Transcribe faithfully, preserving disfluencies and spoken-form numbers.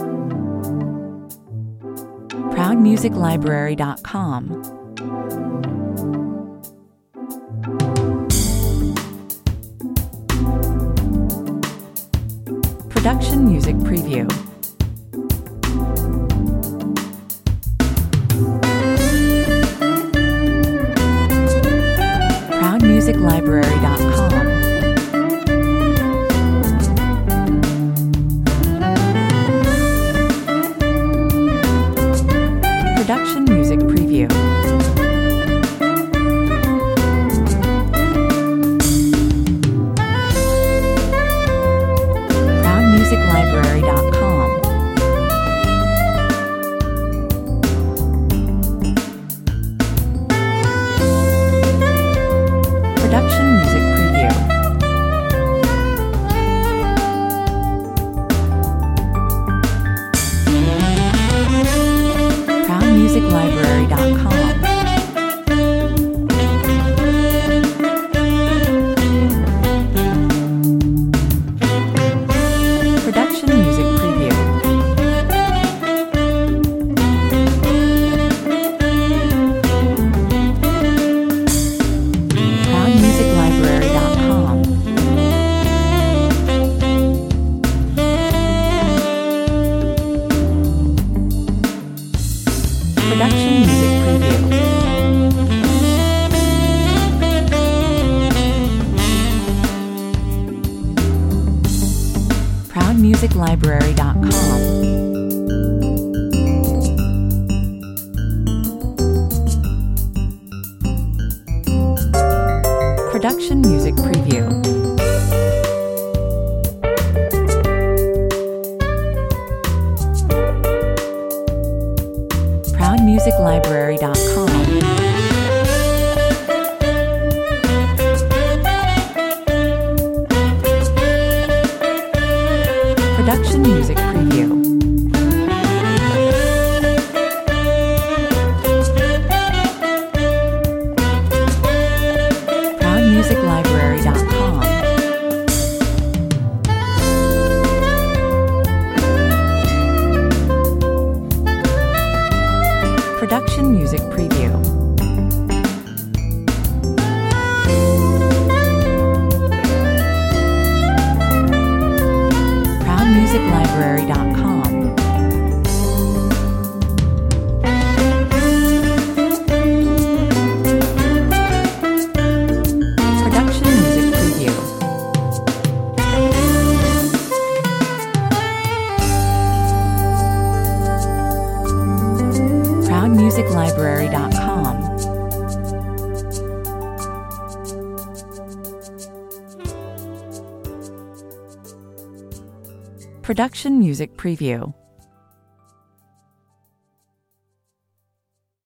proud music library dot com. Production Music Preview. proud music library dot com. Production Music Preview. proud music library dot com. Production Music Preview. proud music library dot com. Production Music Preview. proud music library dot com. Production Music Preview. proud music library dot com. Production Music Preview. proud music library dot com. Production Music Preview. proud music library dot com. Production Music Preview. proud music library dot com. Production Music Preview. proud music library dot com. Production Music Preview.